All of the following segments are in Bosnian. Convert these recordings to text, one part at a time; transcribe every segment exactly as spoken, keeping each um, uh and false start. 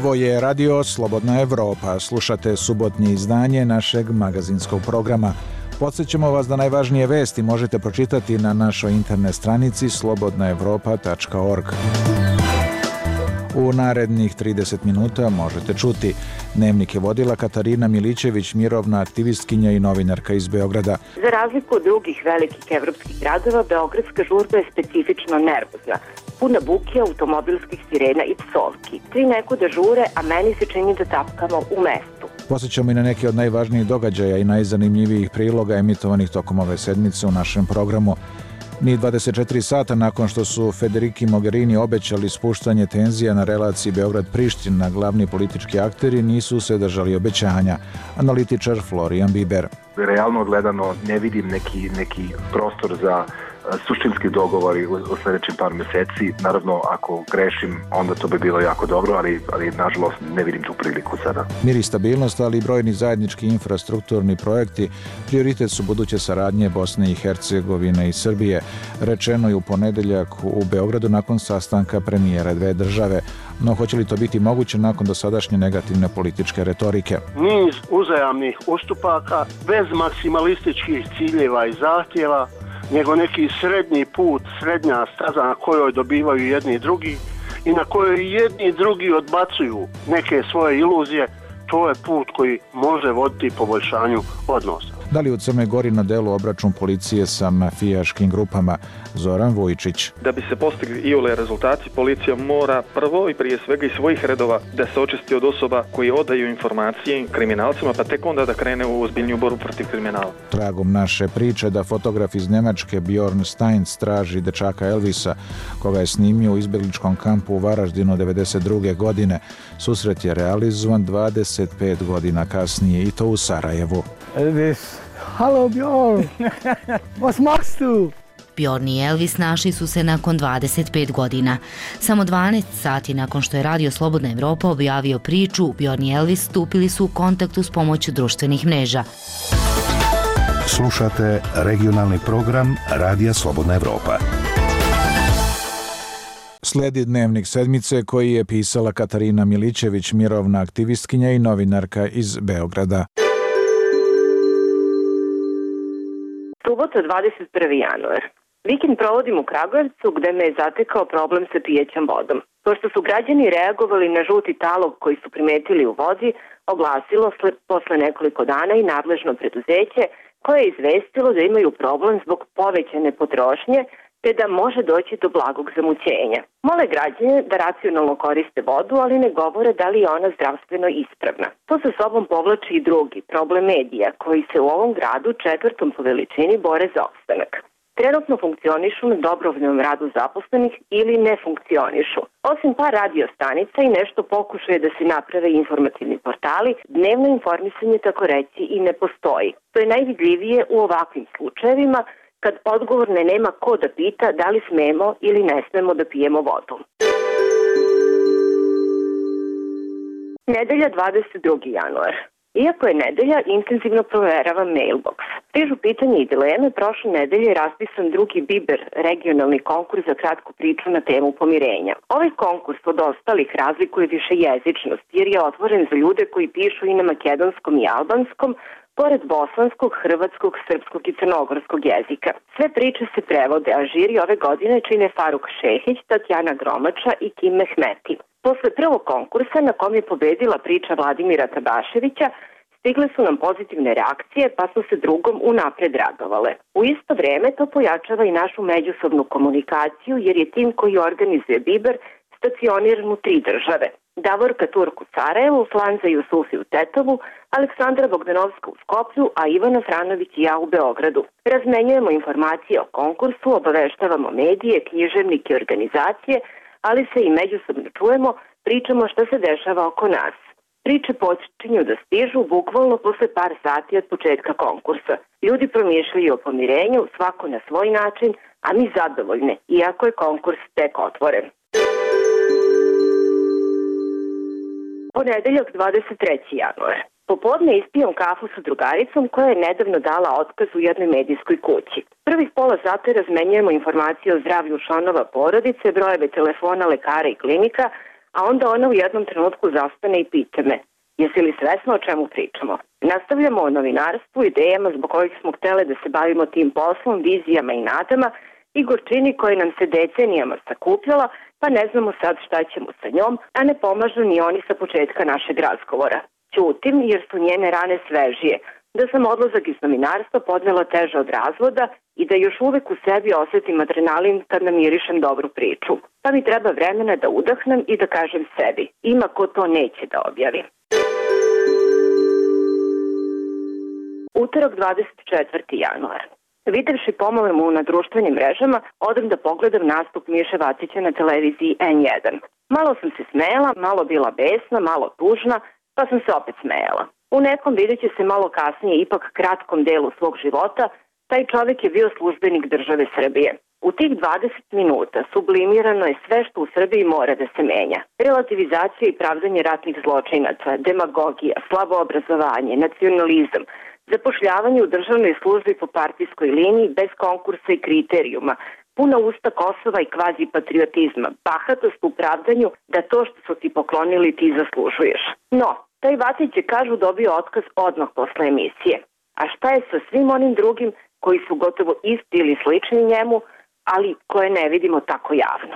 Ovo je Radio Slobodna Evropa. Slušate subotnje izdanje našeg magazinskog programa. Podsjećamo vas da najvažnije vesti možete pročitati na našoj internet stranici slobodna evropa tačka org. U narednih trideset minuta možete čuti: Dnevnik je vodila Katarina Milićević, mirovna aktivistkinja i novinarka iz Beograda. Za razliku od drugih velikih evropskih gradova, beogradska žurba je specifično nervozna, puna buke, automobilskih sirena i psovki. Svi nekuda žure, a meni se čini da tapkamo u mestu. Posjećamo i na neke od najvažnijih događaja i najzanimljivijih priloga emitovanih tokom ove sedmice u našem programu. Ni dvadeset četiri sata nakon što su Federiki Mogherini obećali spuštanje tenzija na relaciji Beograd-Priština, glavni politički akteri nisu se držali obećanja. Analitičar Florijan Biber. Realno gledano ne vidim neki, neki prostor za suštinski dogovori u, u sljedećim par mjeseci. Naravno, ako grešim, onda to bi bilo jako dobro, ali, ali nažalost ne vidim tu priliku sada. Mir i stabilnost, ali i brojni zajednički infrastrukturni projekti prioritet su buduće saradnje Bosne i Hercegovine i Srbije, rečeno je u ponedeljak u Beogradu nakon sastanka premijera dve države. No, hoće li to biti moguće nakon dosadašnje negativne političke retorike? Niz uzajamnih ustupaka bez maksimalističkih ciljeva i zahtjeva, nego neki srednji put, srednja staza na kojoj dobivaju jedni i drugi i na kojoj jedni i drugi odbacuju neke svoje iluzije, to je put koji može voditi poboljšanju odnosa. Da li u Crnoj Gori na delu obračun policije sa mafijaškim grupama? Zoran Vujičić. Da bi se postigli iole rezultati, policija mora prvo i prije svega iz svojih redova da se očisti od osoba koji odaju informacije kriminalcima, pa tek onda da krene u ozbiljniju borbu protiv kriminala. Tragom naše priče da fotograf iz Njemačke Bjorn Steins traži dečaka Elvisa, koga je snimio u izbjegličkom kampu u Varaždinu devedeset druge godine. Susret je realizovan dvadeset pet godina kasnije i to u Sarajevu. Elvis, halo Bjorn, was machst du? Bjorn i Elvis našli su se nakon dvadeset pet godina. Samo dvanaest sati nakon što je Radio Slobodna Evropa objavio priču, Bjorn i Elvis stupili su u kontaktu s pomoću društvenih mreža. Slušate regionalni program Radija Slobodna Evropa. Slijedi Dnevnik sedmice koji je pisala Katarina Milićević, mirovna aktivistkinja i novinarka iz Beograda. Subota, dvadeset prvi januar. Vikend provodim u Kragujevcu gde me je zatekao problem sa pijećom vodom. Pošto su građani reagovali na žuti talog koji su primetili u vodi, oglasilo posle nekoliko dana i nadležno preduzeće koje je izvestilo da imaju problem zbog povećane potrošnje te da može doći do blagog zamućenja. Mole građane da racionalno koriste vodu, ali ne govore da li je ona zdravstveno ispravna. To sa sobom povlači i drugi problem medija koji se u ovom gradu četvrtom po veličini bore za opstanak. Trenutno funkcionišu na dobrovoljnom radu zaposlenih ili ne funkcionišu. Osim par radio stanica i nešto pokušaje da se naprave informativni portali, dnevno informisanje tako reći i ne postoji. To je najvidljivije u ovakvim slučajevima kad odgovorne nema ko da pita da li smemo ili ne smemo da pijemo vodu. Nedelja, dvadeset drugi januar. Iako je nedelja, intenzivno proveravam mailbox. Stižu pitanje i dileme, prošle nedelje je raspisan drugi Biber, regionalni konkurs za kratku priču na temu pomirenja. Ovaj konkurs od ostalih razlikuje više jezičnost, jer je otvoren za ljude koji pišu i na makedonskom i albanskom, pored bosanskog, hrvatskog, srpskog i crnogorskog jezika. Sve priče se prevode, a žiri ove godine čine Faruk Šehić, Tatjana Gromača i Kim Mehmeti. Posle prvog konkursa na kom je pobedila priča Vladimira Tabaševića, stigle su nam pozitivne reakcije, pa su se drugom unapred radovale. U isto vrijeme to pojačava i našu međusobnu komunikaciju, jer je tim koji organizuje Biber stacioniran u tri države. Davorka Turk u Sarajevu, Flanza Jusufi u Tetovu, Aleksandra Bogdanovska u Skoplju, a Ivana Franović i ja u Beogradu. Razmenjujemo informacije o konkursu, obaveštavamo medije, književnike i organizacije, ali se i međusobno čujemo, pričamo što se dešava oko nas. Priče počinju da stižu bukvalno posle par sati od početka konkursa. Ljudi promišljaju o pomirenju, svako na svoj način, a mi zadovoljne, iako je konkurs tek otvoren. Ponedeljak, dvadeset treći januar. Popodne ispijam kafu sa drugaricom koja je nedavno dala otkaz u jednoj medijskoj kući. Prvih pola sata razmenjujemo informacije o zdravlju članova porodice, brojeve telefona lekara i klinika, a onda ona u jednom trenutku zastane i pita me: jesi li svesna o čemu pričamo? Nastavljamo o novinarstvu, idejama zbog kojih smo htjeli da se bavimo tim poslom, vizijama i nadama i gorčini koje nam se decenijama sakupljala, pa ne znamo sad šta ćemo sa njom, a ne pomažu ni oni sa početka našeg razgovora. Ćutim jer su njene rane svežije, da sam odlazak iz novinarstva podnela teže od razvoda i da još uvek u sebi osjetim adrenalin kad namirišem dobru priču. Pa mi treba vremena da udahnem i da kažem sebi: ima ko to neće da objavi. Utorak dvadeset četvrti januar. Videvši pomalu na društvenim mrežama, odem da pogledam nastup Miše Vacića na televiziji en jedan. Malo sam se smejala, malo bila besna, malo tužna, pa sam se opet smejala. U nekom, vidjet će se malo kasnije, ipak kratkom delu svog života, taj čovjek je bio službenik države Srbije. U tih dvadeset minuta sublimirano je sve što u Srbiji mora da se menja. Relativizacija i pravdanje ratnih zločinaca, demagogija, slabo obrazovanje, nacionalizam, zapošljavanje u državnoj službi po partijskoj liniji bez konkursa i kriterijuma, puna usta Kosova i kvazi patriotizma, bahatost u pravdanju da to što su ti poklonili ti zaslužuješ. No, taj Vacić je, kažu, dobio otkaz odmah posle emisije. A šta je sa svim onim drugim koji su gotovo isti ili slični njemu, ali koje ne vidimo tako javno?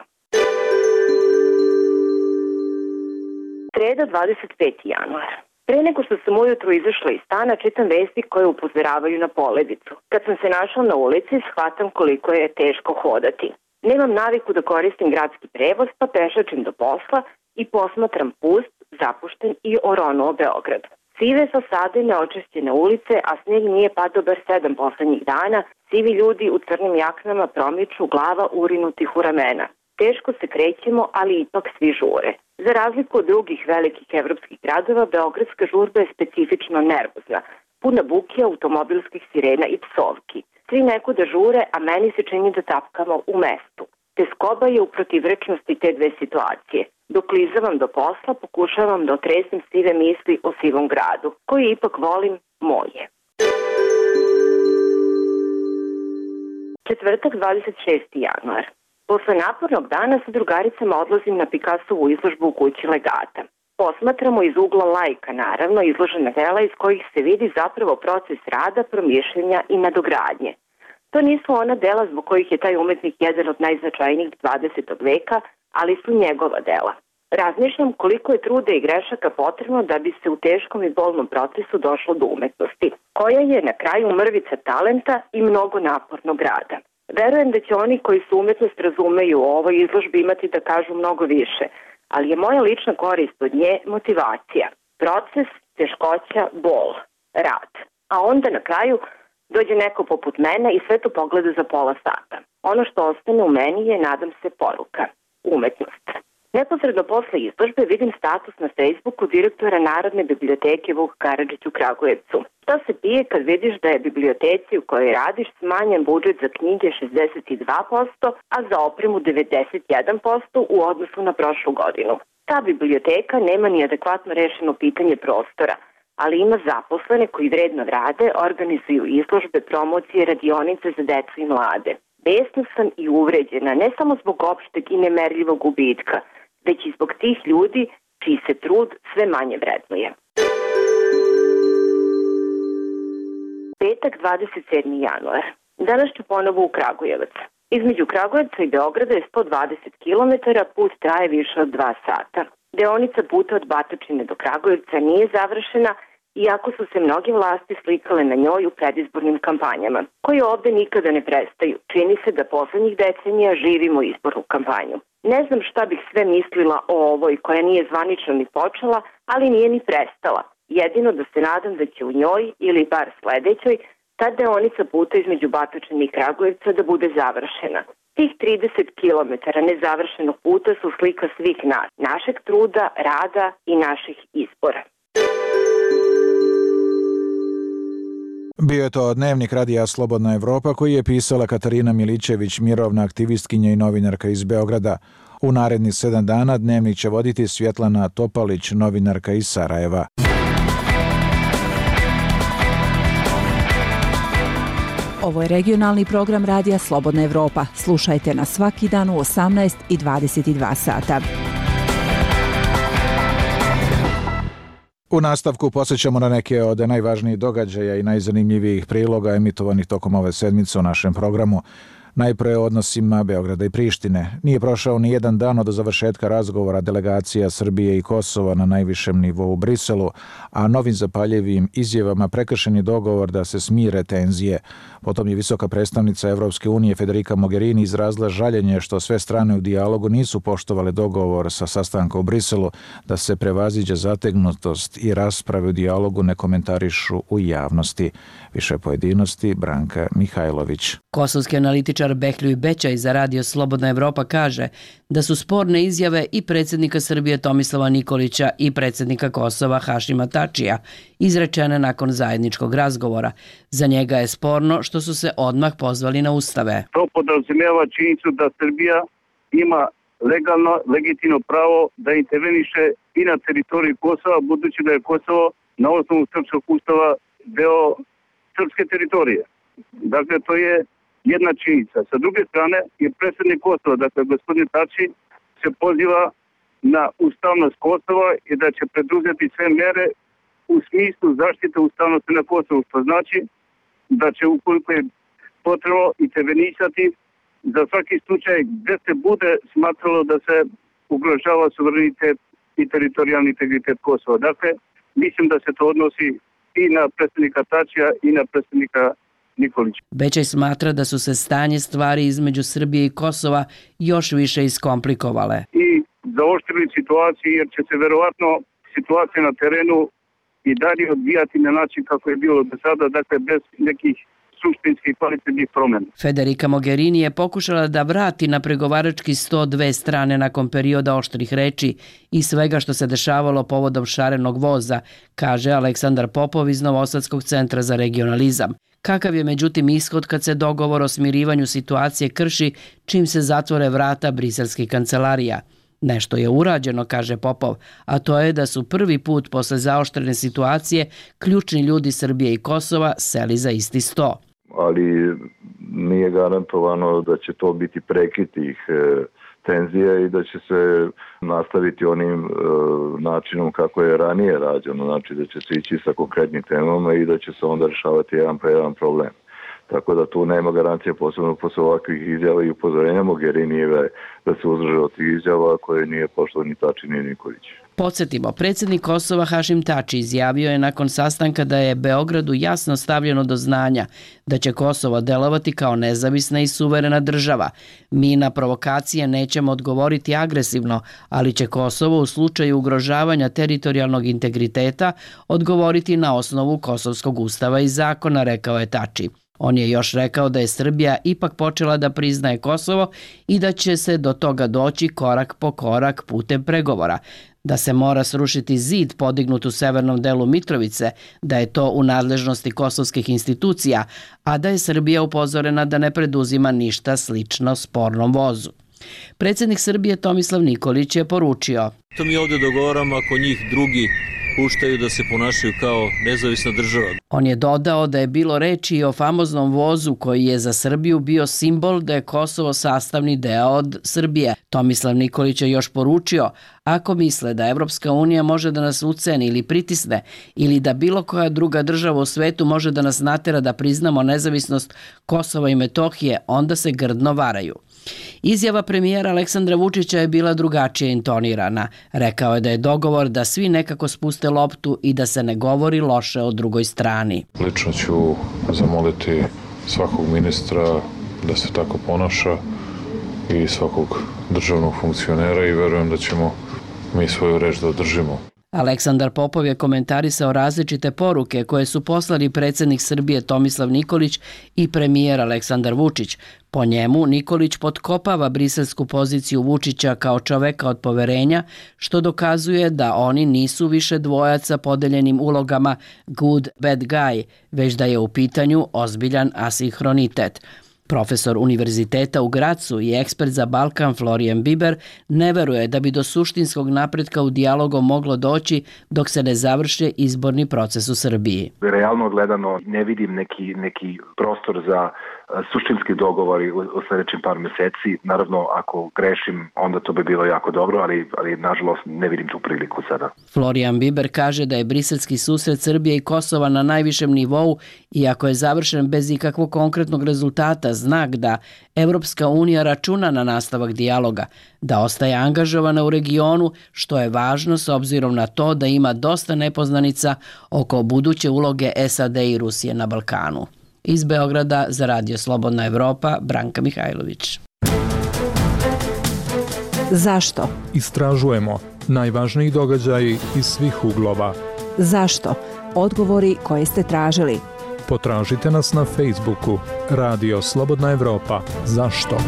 Sreda dvadeset peti januar. Pre nego što sam ujutru izašla iz stana, čitam vesti koje upozoravaju na poledicu. Kad sam se našla na ulici, shvatam koliko je teško hodati. Nemam naviku da koristim gradski prevoz, pa pešačim do posla i posmatram pust, zapušten i oronuo Beograd. Sive fasade, neočišćene ulice, a sneg nije padao bar sedam poslednjih dana, sivi ljudi u crnim jaknama promiču, glava urinutih u ramena. Teško se krećemo, ali ipak svi žure. Za razliku od drugih velikih evropskih gradova, beogradska žurba je specifično nervozna, puna buke, automobilskih sirena i psovki. Svi nekuda žure, a meni se čini da tapkamo u mestu. Teskoba je u protivrečnosti te dve situacije. Dok klizavam do posla, pokušavam da otresem sive misli o sivom gradu, koji ipak volim, moje. Četvrtak dvadeset šesti januar. Posle napornog dana sa drugaricama odlazim na Picassovu izložbu u kući Legata. Posmatramo iz ugla laika, naravno, izložena dela iz kojih se vidi zapravo proces rada, promišljenja i nadogradnje. To nisu ona dela zbog kojih je taj umetnik jedan od najznačajnijih dvadesetog veka, ali su njegova dela. Razmišljam koliko je truda i grešaka potrebno da bi se u teškom i bolnom procesu došlo do umetnosti, koja je na kraju mrvica talenta i mnogo napornog rada. Verujem da će oni koji su umetnost razumeju o ovoj izložbi imati da kažu mnogo više, ali je moja lična korist od nje motivacija, proces, teškoća, bol, rad. A onda na kraju dođe neko poput mene i sve to pogleda za pola sata. Ono što ostane u meni je, nadam se, poruka, umetnost. Neposredno posle izložbe vidim status na Facebooku direktora Narodne biblioteke Vuk Karadžić u Kragujevcu. Šta se pije kad vidiš da je biblioteci u kojoj radiš smanjen budžet za knjige šezdeset dva posto, a za opremu devedeset jedan posto u odnosu na prošlu godinu. Ta biblioteka nema ni adekvatno rešeno pitanje prostora, ali ima zaposlene koji vredno rade, organizuju izložbe, promocije, radionice za decu i mlade. Besna sam i uvređena, ne samo zbog opšteg i nemerljivog gubitka, već i zbog tih ljudi čiji se trud sve manje vrednuje. Petak dvadeset sedmi januar. Danas ću ponovo u Kragujevac. Između Kragujevca i Beograda je sto dvadeset kilometara, put traje više od dva sata. Deonica puta od Batočine do Kragujevca nije završena, iako su se mnoge vlasti slikale na njoj u predizbornim kampanjama, koje ovde nikada ne prestaju. Čini se da poslednjih decenija živimo izbornu kampanju. Ne znam šta bih sve mislila o ovoj koja nije zvanično ni počela, ali nije ni prestala. Jedino da se nadam da će u njoj, ili bar sledećoj, ta deonica puta između Batočine i Kragujevca da bude završena. Tih trideset kilometara nezavršenog puta su slika svih nas, našeg truda, rada i naših izbora. Bio je to dnevnik Radija Slobodna Evropa koji je pisala Katarina Milićević, mirovna aktivistkinja i novinarka iz Beograda. U narednih sedam dana dnevnik će voditi Svjetlana Topalić, novinarka iz Sarajeva. Ovo je regionalni program Radija Slobodna Evropa. Slušajte nas svaki dan u osamnaest i dvadeset dva sata. U nastavku posjećamo na neke od najvažnijih događaja i najzanimljivijih priloga emitovanih tokom ove sedmice u našem programu. Najpre o odnosima Beograda i Prištine. Nije prošao ni jedan dan od završetka razgovora delegacija Srbije i Kosova na najvišem nivou u Briselu, a novim zapaljivim izjavama prekršen je dogovor da se smire tenzije. Potom je visoka predstavnica Evropske unije Federica Mogherini izrazila žaljenje što sve strane u dijalogu nisu poštovale dogovor sa sastanka u Briselu, da se prevaziđe zategnutost i rasprave u dijalogu ne komentarišu u javnosti. Više pojedinosti Branka Mihajlović. Kosovski analitičar Behljuj Bećaj za Radio Slobodna Evropa kaže da su sporne izjave i predsjednika Srbije Tomislava Nikolića i predsjednika Kosova Hašima Tačija izrečene nakon zajedničkog razgovora. Za njega je sporno što su se odmah pozvali na ustave. To podrazumijeva činjenicu da Srbija ima legalno, legitimno pravo da interveniše i na teritoriji Kosova, budući da je Kosovo na osnovu srpskog ustava deo srpske teritorije. Dakle, to je jedna činjenica. Sa druge strane je predsjednik Kosova, dakle gospodin Tači, se poziva na ustavnost Kosova i da će preduzeti sve mere u smislu zaštite ustavnosti na Kosovu, što znači da će, ukoliko je potrebno, intervenisati za svaki slučaj gdje se bude smatralo da se ugrožava suverenitet i teritorijalni integritet Kosova. Dakle, mislim da se to odnosi i na predsjednika Tačija i na predsjednika Nikolića. Bećaj smatra da su se stanje stvari između Srbije i Kosova još više iskomplikovale. I zaoštrili situaciju jer će se verovatno situacija na terenu i dalje odvijati na način kako je bilo do sada, dakle bez nekih suštinskih kvalitetnih promjena. Federica Mogherini je pokušala da vrati na pregovarački sto dve strane nakon perioda oštrih reči i svega što se dešavalo povodom šarenog voza, kaže Aleksandar Popov iz Novosadskog centra za regionalizam. Kakav je međutim ishod kad se dogovor o smirivanju situacije krši čim se zatvore vrata briselskih kancelarija? Nešto je urađeno, kaže Popov, a to je da su prvi put posle zaoštrene situacije ključni ljudi Srbije i Kosova seli za isti sto. Ali nije garantovano da će to biti prekid tih tenzija i da će se nastaviti onim e, načinom kako je ranije rađeno, znači da će se ići sa konkretnim temama i da će se onda rešavati jedan pa jedan problem. Tako da tu nema garancije, posebno posle ovakvih izjava i upozorenja Mogherinijeve da se uzdrže od tih izjava koje nije pošlo ni Tači ni Nikolić. Podsjetimo, predsjednik Kosova Hašim Tači izjavio je nakon sastanka da je Beogradu jasno stavljeno do znanja da će Kosovo delovati kao nezavisna i suverena država. Mi na provokacije nećemo odgovoriti agresivno, ali će Kosovo u slučaju ugrožavanja teritorijalnog integriteta odgovoriti na osnovu Kosovskog ustava i zakona, rekao je Tači. On je još rekao da je Srbija ipak počela da priznaje Kosovo i da će se do toga doći korak po korak putem pregovora, da se mora srušiti zid podignut u severnom delu Mitrovice, da je to u nadležnosti kosovskih institucija, a da je Srbija upozorena da ne preduzima ništa slično spornom vozu. Predsjednik Srbije Tomislav Nikolić je poručio: To mi ovdje dogovaramo ako njih drugi puštaju da se ponašaju kao nezavisna država. On je dodao da je bilo reči i o famoznom vozu koji je za Srbiju bio simbol da je Kosovo sastavni deo od Srbije. Tomislav Nikolić je još poručio: ako misle da Evropska unija može da nas uceni ili pritisne ili da bilo koja druga država u svetu može da nas natera da priznamo nezavisnost Kosova i Metohije, onda se grdno varaju. Izjava premijera Aleksandra Vučića je bila drugačije intonirana. Rekao je da je dogovor da svi nekako spuste loptu i da se ne govori loše o drugoj strani. Lično ću zamoliti svakog ministra da se tako ponaša i svakog državnog funkcionera i verujem da ćemo mi svoju reč da održimo. Aleksandar Popov je komentarisao različite poruke koje su poslali predsjednik Srbije Tomislav Nikolić i premijer Aleksandar Vučić. Po njemu, Nikolić potkopava briselsku poziciju Vučića kao čoveka od poverenja, što dokazuje da oni nisu više dvojac sa podeljenim ulogama good, bad guy, već da je u pitanju ozbiljan asinhronitet. Profesor univerziteta u Gracu i ekspert za Balkan Florian Biber ne veruje da bi do suštinskog napretka u dijalogu moglo doći dok se ne završe izborni proces u Srbiji. Realno gledano ne vidim neki, neki prostor za suštinski dogovori u, u sljedećim par mjeseci. Naravno, ako grešim, onda to bi bilo jako dobro, ali, ali nažalost ne vidim tu priliku sada. Florian Biber kaže da je briselski susret Srbije i Kosova na najvišem nivou i ako je završen bez ikakvog konkretnog rezultata, znak da Evropska unija računa na nastavak dijaloga, da ostaje angažovana u regionu, što je važno s obzirom na to da ima dosta nepoznanica oko buduće uloge S A D i Rusije na Balkanu. Iz Beograda za Radio Slobodna Evropa, Branka Mihajlović. Zašto? Istražujemo najvažniji događaji iz svih uglova. Zašto? Odgovori koje ste tražili. Potražite nas na Facebooku Radio Slobodna Evropa. Zašto?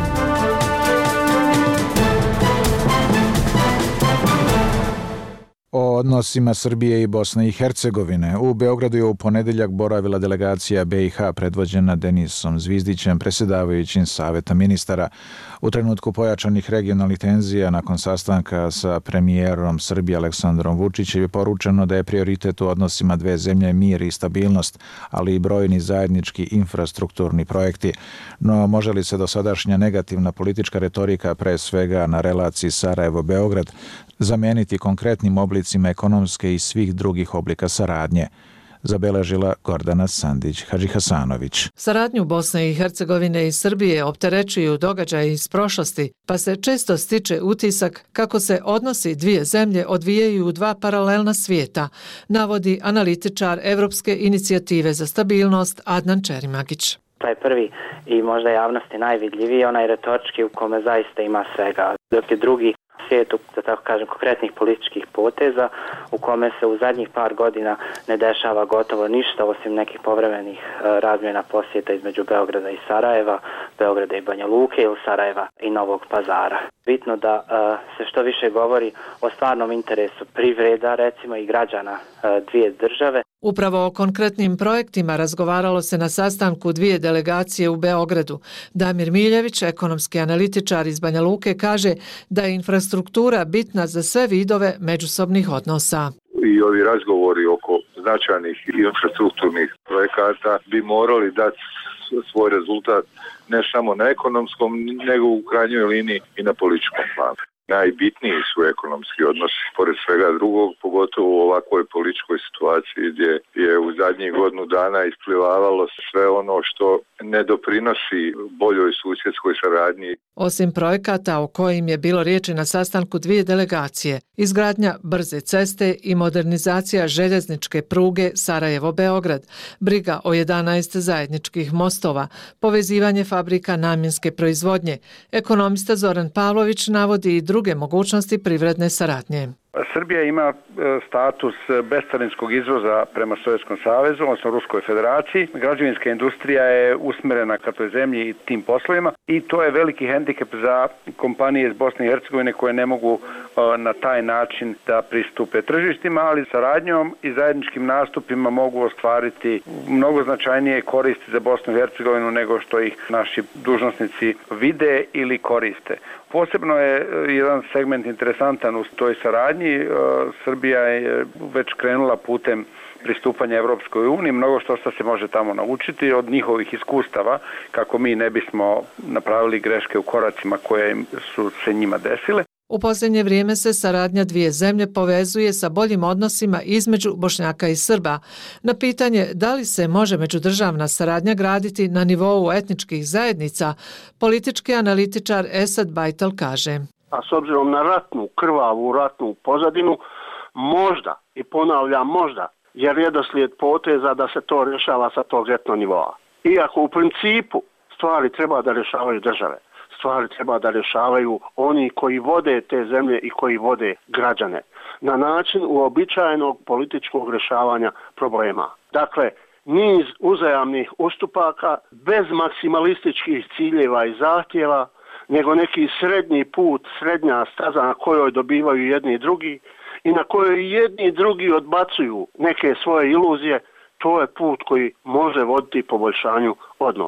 O odnosima Srbije i Bosne i Hercegovine. U Beogradu je u ponedeljak boravila delegacija B i H predvođena Denisom Zvizdićem, predsjedavajućim Saveta ministara. U trenutku pojačanih regionalnih tenzija nakon sastanka sa premijerom Srbije Aleksandrom Vučićem je poručeno da je prioritet u odnosima dve zemlje mir i stabilnost, ali i brojni zajednički infrastrukturni projekti. No može li se dosadašnja negativna politička retorika, pre svega na relaciji Sarajevo-Beograd, zameniti konkretnim oblicima ekonomske i svih drugih oblika saradnje, zabeležila Gordana Sandić-Hadžihasanović. Saradnju Bosne i Hercegovine i Srbije opterećuju događaji iz prošlosti, pa se često stiče utisak kako se odnosi dvije zemlje odvijaju u dva paralelna svijeta, navodi analitičar Evropske inicijative za stabilnost Adnan Čerimagić. Taj prvi i možda javnosti najvidljiviji, onaj retorički u kome zaista ima svega, dok je drugi svijetu, da tako kažem, konkretnih političkih poteza u kome se u zadnjih par godina ne dešava gotovo ništa osim nekih povremenih e, razmjena posjeta između Beograda i Sarajeva, Beograda i Banja Luke ili Sarajeva i Novog Pazara. Bitno da e, se što više govori o stvarnom interesu privreda, recimo i građana e, dvije države. Upravo o konkretnim projektima razgovaralo se na sastanku dvije delegacije u Beogradu. Damir Miljević, ekonomski analitičar iz Banja Luke, kaže da je infrastruktura bitna za sve vidove međusobnih odnosa. I ovi razgovori oko značajnih infrastrukturnih projekata bi morali dati svoj rezultat ne samo na ekonomskom, nego u krajnjoj liniji i na političkom planu. Najbitniji su ekonomski odnosi, pored svega drugog, pogotovo u ovakvoj političkoj situaciji gdje je u zadnjih godinu dana isplivavalo sve ono što ne doprinosi boljoj susjedskoj saradnji. Osim projekata o kojim je bilo riječi na sastanku dvije delegacije, izgradnja brze ceste i modernizacija željezničke pruge Sarajevo-Beograd, briga o jedanaest zajedničkih mostova, povezivanje fabrika namjenske proizvodnje, ekonomista Zoran Pavlović navodi i druge mogućnosti privredne saradnje. Srbija ima status bescarinskog izvoza prema Sovjetskom savezu, odnosno Ruskoj federaciji. Građevinska industrija je usmjerena ka toj zemlji i tim poslovima i to je veliki hendikep za kompanije iz Bosne i Hercegovine koje ne mogu na taj način da pristupe tržištima, ali saradnjom i zajedničkim nastupima mogu ostvariti mnogo značajnije koristi za Bosnu i Hercegovinu nego što ih naši dužnosnici vide ili koriste. Posebno je jedan segment interesantan u toj saradnji. Srbija je već krenula putem pristupanja Evropskoj uniji, mnogo što se može tamo naučiti od njihovih iskustava kako mi ne bismo napravili greške u koracima koje su se njima desile. U posljednje vrijeme se saradnja dvije zemlje povezuje sa boljim odnosima između Bošnjaka i Srba. Na pitanje da li se može međudržavna saradnja graditi na nivou etničkih zajednica, politički analitičar Esad Bajtal kaže. A s obzirom na ratnu, krvavu ratnu pozadinu, možda, i ponavljam možda, je redoslijed poteza da se to rješava sa tog etno nivoa. Iako u principu stvari treba da rješavaju države. Stvari treba da rješavaju oni koji vode te zemlje i koji vode građane na način uobičajenog političkog rješavanja problema. Dakle, niz uzajamnih ustupaka bez maksimalističkih ciljeva i zahtjeva, nego neki srednji put, srednja staza na kojoj dobivaju jedni i drugi i na kojoj jedni i drugi odbacuju neke svoje iluzije, to je put koji može voditi poboljšanju odnosa.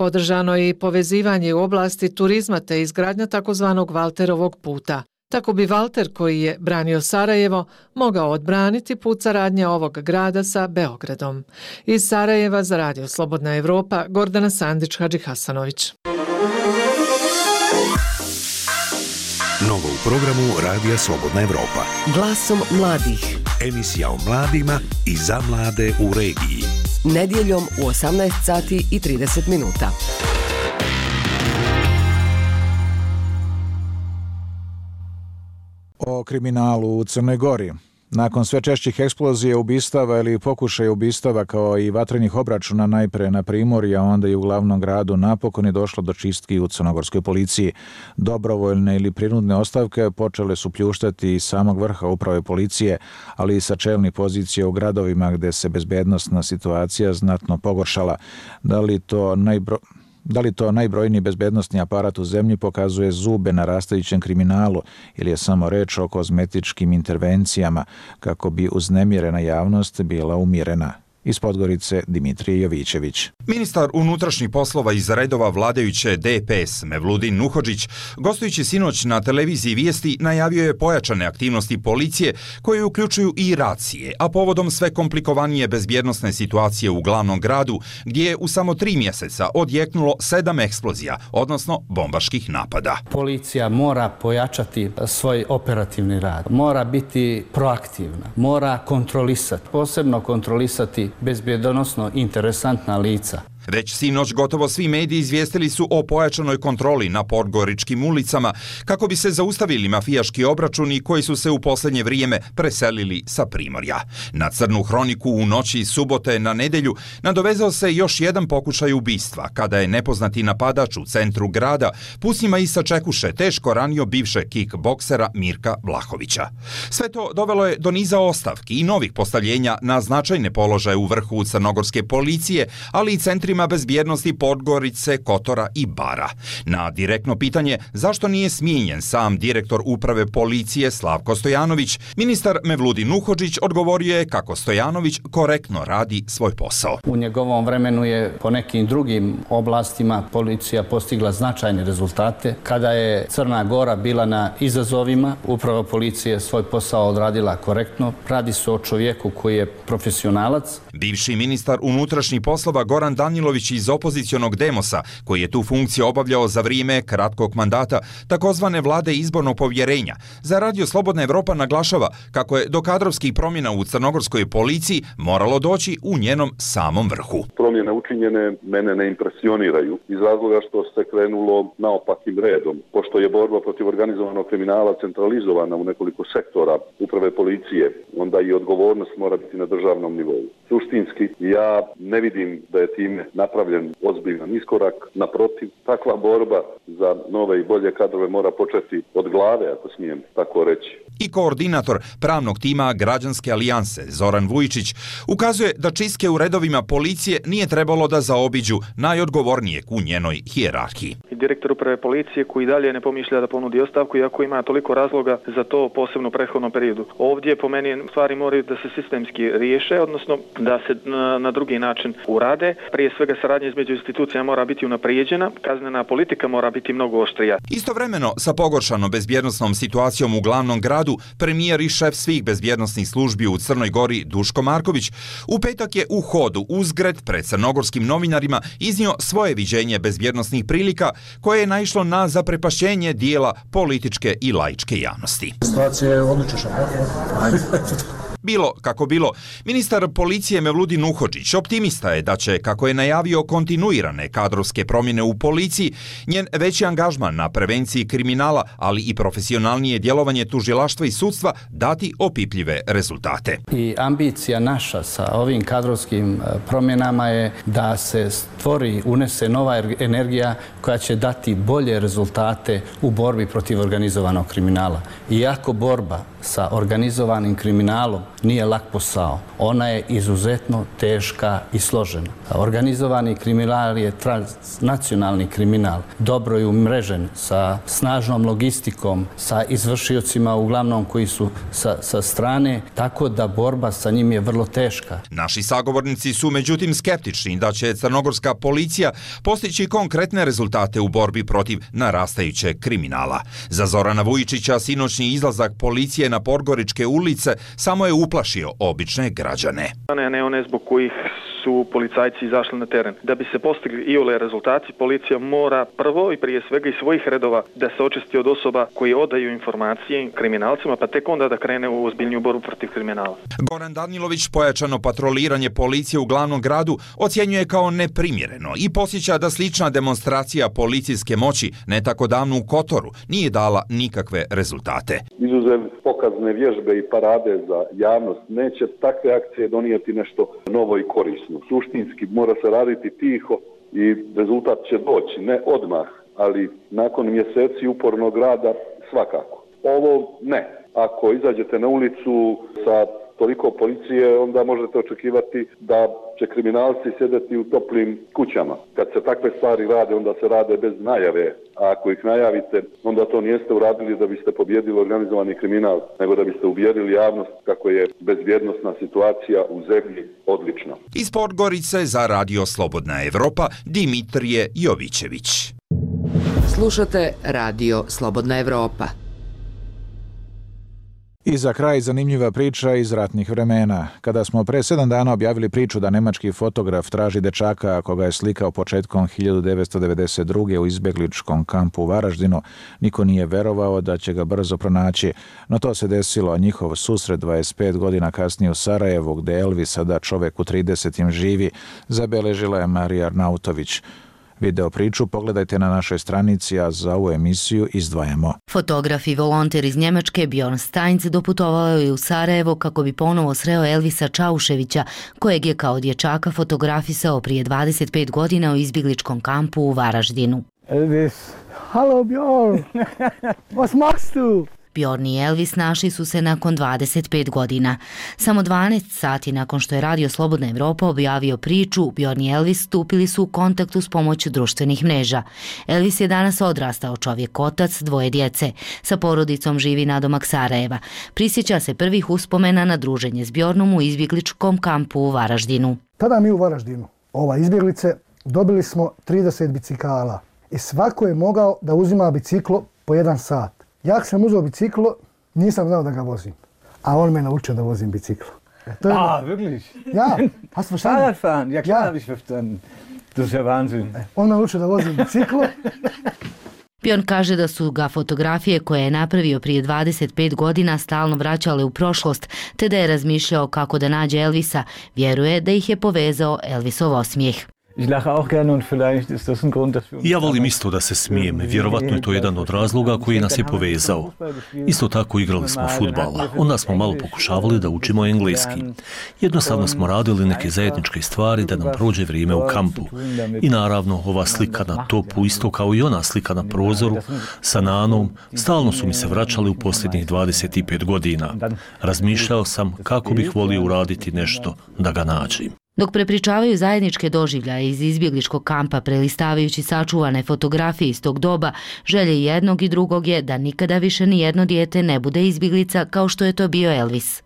Podržano je i povezivanje u oblasti turizma te izgradnja takozvanog Valterovog puta. Tako bi Valter, koji je branio Sarajevo, mogao odbraniti put saradnje ovog grada sa Beogradom. Iz Sarajeva za Radio Slobodna Evropa, Gordana Sandić-Hadžihasanović. Novo u programu Radija Slobodna Evropa. Glasom mladih. Emisija o mladima i za mlade u regiji. Nedjeljom u osamnaest sati i trideset minuta. O kriminalu u Crnoj Gori. Nakon sve češćih eksplozija, ubistava ili pokušaja ubistava kao i vatrenih obračuna najpre na Primorju, a onda i u glavnom gradu, napokon je došlo do čistki u crnogorskoj policiji. Dobrovoljne ili prinudne ostavke počele su pljuštati iz samog vrha uprave policije, ali i sa čelnih pozicija u gradovima gde se bezbednosna situacija znatno pogoršala. Da li to najbro... Da li to najbrojniji bezbednosni aparat u zemlji pokazuje zube na rastajućem kriminalu ili je samo reč o kozmetičkim intervencijama kako bi uznemirena javnost bila umirena? Iz Podgorice Dimitrije Jovićević. Ministar unutrašnjih poslova iz redova vladajuće D P S Mevludin Nuhodžić, gostujući sinoć na televiziji Vijesti, najavio je pojačane aktivnosti policije koje uključuju i racije, a povodom sve komplikovanije bezbjednosne situacije u glavnom gradu, gdje je u samo tri mjeseca odjeknulo sedam eksplozija, odnosno bombaških napada. Policija mora pojačati svoj operativni rad, mora biti proaktivna, mora kontrolisati, posebno kontrolisati bezbjedonosno interesantna lica. Već sinoć gotovo svi mediji izvijestili su o pojačanoj kontroli na podgoričkim ulicama kako bi se zaustavili mafijaški obračuni koji su se u posljednje vrijeme preselili sa Primorja. Na crnu hroniku u noći subote na nedjelju nadovezao se još jedan pokušaj ubistva kada je nepoznati napadač u centru grada pucnjima iz sačekuše teško ranio bivšeg kickboksera Mirka Vlahovića. Sve to dovelo je do niza ostavki i novih postavljenja na značajne položaje u vrhu crnogorske policije, ali i centri bezbjednosti Podgorice, Kotora i Bara. Na direktno pitanje zašto nije smijenjen sam direktor uprave policije Slavko Stojanović, ministar Mevludin Nuhodžić odgovorio je kako Stojanović korektno radi svoj posao. U njegovom vremenu je po nekim drugim oblastima policija postigla značajne rezultate. Kada je Crna Gora bila na izazovima, uprava policije svoj posao odradila korektno. Radi se o čovjeku koji je profesionalac. Bivši ministar unutrašnjih poslova Goran Danilović iz opozicionog Demosa, koji je tu funkciju obavljao za vrijeme kratkog mandata takozvane vlade izbornog povjerenja, za Radio Slobodna Evropa naglašava kako je do kadrovskih promjena u crnogorskoj policiji moralo doći u njenom samom vrhu. Promjene učinjene mene ne impresioniraju iz razloga što se krenulo naopakim redom. Pošto je borba protiv organizovanog kriminala centralizovana u nekoliko sektora uprave policije, onda i odgovornost mora biti na državnom nivou. Suštinski, ja ne vidim da je time napravljen ozbiljan iskorak. Naprotiv, takva borba za nove i bolje kadrove mora početi od glave, ako smijem tako reći. I koordinator pravnog tima Građanske alijanse Zoran Vujičić ukazuje da čistke u redovima policije nije trebalo da zaobiđu najodgovornijeg u njenoj hijerarhiji. Direktor uprave policije koji dalje ne pomišlja da ponudi ostavku, iako ima toliko razloga za to, posebno u prethodnom periodu. Ovdje po meni stvari moraju da se sistemski riješe, odnosno da se na, na drugi način urade. Prije svega saradnja između institucija mora biti unaprijeđena, kaznena politika mora biti mnogo oštrija. Istovremeno sa pogoršanom bezbjednosnom situacijom u glavnom gradu, premijer i šef svih bezbjednosnih službi u Crnoj Gori Duško Marković u petak je u hodu uzgred pred crnogorskim novinarima iznio svoje viđenje bezbjednosnih prilika koje je naišlo na zaprepašćenje dijela političke i laičke javnosti. Situacija je odlična. Bilo kako bilo, ministar policije Mevludin Nuhodžić optimista je da će, kako je najavio kontinuirane kadrovske promjene u policiji, njen veći angažman na prevenciji kriminala, ali i profesionalnije djelovanje tužilaštva i sudstva dati opipljive rezultate. I ambicija naša sa ovim kadrovskim promjenama je da se stvori, unese nova energija koja će dati bolje rezultate u borbi protiv organizovanog kriminala. Iako borba sa organizovanim kriminalom nije lak posao, ona je izuzetno teška i složena. Organizovani kriminal je transnacionalni kriminal, dobro je umrežen sa snažnom logistikom, sa izvršiocima uglavnom koji su sa, sa strane, tako da borba sa njim je vrlo teška. Naši sagovornici su međutim skeptični da će crnogorska policija postići konkretne rezultate u borbi protiv narastajućeg kriminala. Za Zorana Vujičića sinoćni izlazak policije na Podgoričke ulice samo je uplašio obične građane. Ne, ne one zbog kojih su policajci izašli na teren. Da bi se postigli iole rezultati, policija mora prvo i prije svega iz svojih redova da se očisti od osoba koji odaju informacije kriminalcima, pa tek onda da krene u ozbiljniju borbu protiv kriminala. Goran Danilović pojačano patroliranje policije u glavnom gradu ocjenjuje kao neprimjereno i posjeća da slična demonstracija policijske moći ne tako davno u Kotoru nije dala nikakve rezultate. Izuzev pokazne vježbe i parade za javnost, neće takve akcije donijeti nešto novo i korisno. Suštinski mora se raditi tiho i rezultat će doći, ne odmah, ali nakon mjeseci upornog rada svakako. Ovo ne. Ako izađete na ulicu sa toliko policije, onda možete očekivati da će kriminalci sjedeti u toplim kućama. Kad se takve stvari rade, onda se rade bez najave. A ako ih najavite, onda to nijeste uradili da biste pobjedili organizovani kriminal, nego da biste uvjerili javnost kako je bezbjednosna situacija u zemlji odlična. Iz Podgorice za Radio Slobodna Evropa, Dimitrije Jovićević. Slušate Radio Slobodna Evropa. I za kraj zanimljiva priča iz ratnih vremena. Kada smo pre sedam dana objavili priču da nemački fotograf traži dečaka koga je slikao početkom hiljadu devetsto devedeset druge u izbjegličkom kampu u Varaždinu, niko nije verovao da će ga brzo pronaći, no to se desilo, a njihov susret dvadeset pet godina kasnije u Sarajevu, gde Elvis, sada čovek u tridesetim živi, zabeležila je Marija Arnautović. Video priču pogledajte na našoj stranici, a za ovu emisiju izdvajamo. Fotograf i volonter iz Njemačke Bjorn Steinz doputovao je u Sarajevo kako bi ponovo sreo Elvisa Čauševića, kojeg je kao dječaka fotografisao prije dvadeset pet godina u izbjegličkom kampu u Varaždinu. Elvis, halo Bjorn, was machst du? Bjorn i Elvis našli su se nakon dvadeset pet godina. Samo dvanaest sati nakon što je Radio Slobodna Evropa objavio priču, Bjorn i Elvis stupili su u kontaktu s pomoću društvenih mreža. Elvis je danas odrastao čovjek, otac, dvoje djece. Sa porodicom živi nadomak Sarajeva. Prisjeća se prvih uspomena na druženje s Bjornom u izbjegličkom kampu u Varaždinu. Tada mi u Varaždinu, ova izbjeglice, dobili smo trideset bicikala i svako je mogao da uzima biciklo po jedan sat. Ja sam uzeo biciklo, nisam znao da ga vozim, a on me naučio da vozim biciklo. E, to je... Ah, wirklich? Ja, hast du verstanden? Fahrradfahren, ja klar, habe ich verstanden. Das ist ja Wahnsinn. E, on me naučio da vozim biciklo. Bjorn kaže da su ga fotografije koje je napravio prije dvadeset pet godina stalno vraćale u prošlost, te da je razmišljao kako da nađe Elvisa. Vjeruje da ih je povezao Elvisov osmijeh. Ja volim isto da se smijem, vjerovatno je to jedan od razloga koji nas je povezao. Isto tako igrali smo fudbala, onda smo malo pokušavali da učimo engleski. Jednostavno smo radili neke zajedničke stvari da nam prođe vrijeme u kampu. I naravno, ova slika na topu, isto kao i ona slika na prozoru, sa Nanom, stalno su mi se vraćali u posljednjih dvadeset pet godina. Razmišljao sam kako bih volio uraditi nešto da ga nađem. Dok prepričavaju zajedničke doživljaje iz izbjegličkog kampa prelistavajući sačuvane fotografije iz tog doba, želje jednog i drugog je da nikada više ni jedno dijete ne bude izbjeglica kao što je to bio Elvis.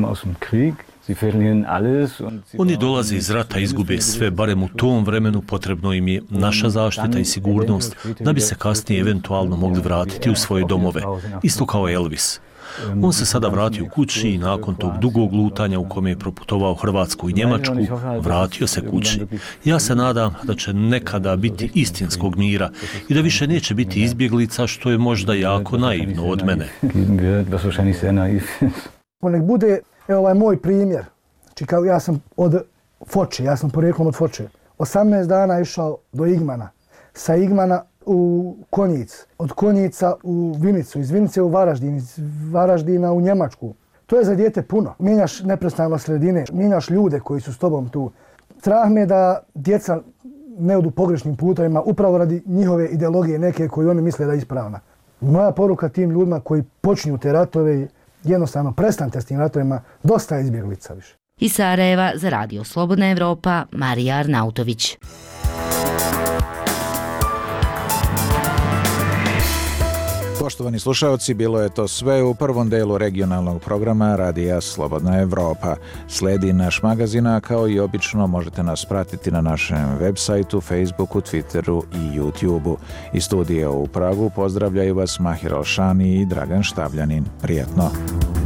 Oni dolaze iz rata, izgube sve, barem u tom vremenu potrebno im je naša zaštita i sigurnost da bi se kasnije eventualno mogli vratiti u svoje domove, isto kao Elvis. On se sada vratio kući i nakon tog dugog lutanja u kome je proputovao Hrvatsku i Njemačku, vratio se kući. Ja se nadam da će nekada biti istinskog mira i da više neće biti izbjeglica, što je možda jako naivno od mene. Nek bude, evo ovaj moj primjer, znači kao ja sam od Foče, ja sam porijeklom od Foče, osamnaest dana išao do Igmana, sa Igmana u Konjic, od Konjica u Vinicu, iz Vinice u Varaždin, iz Varaždina u Njemačku. To je za dijete puno. Mijenjaš neprestano sredine, mijenjaš ljude koji su s tobom tu. Strah me da djeca ne odu pogrešnim putovima upravo radi njihove ideologije neke koju oni misle da je ispravna. Moja poruka tim ljudima koji počinju te ratove, jednostavno prestanite s tim ratovima, dosta je izbjeglica više. Iz Sarajeva za Radio Slobodna Evropa, Marija Arnautović. Poštovani slušalci, bilo je to sve u prvom delu regionalnog programa Radija Slobodna Evropa. Sledi naš magazin, a kao i obično možete nas pratiti na našem web sajtu, Facebooku, Twitteru i YouTubeu. Iz studija u Pragu pozdravljaju vas Mahir Alšani i Dragan Štavljanin. Prijetno!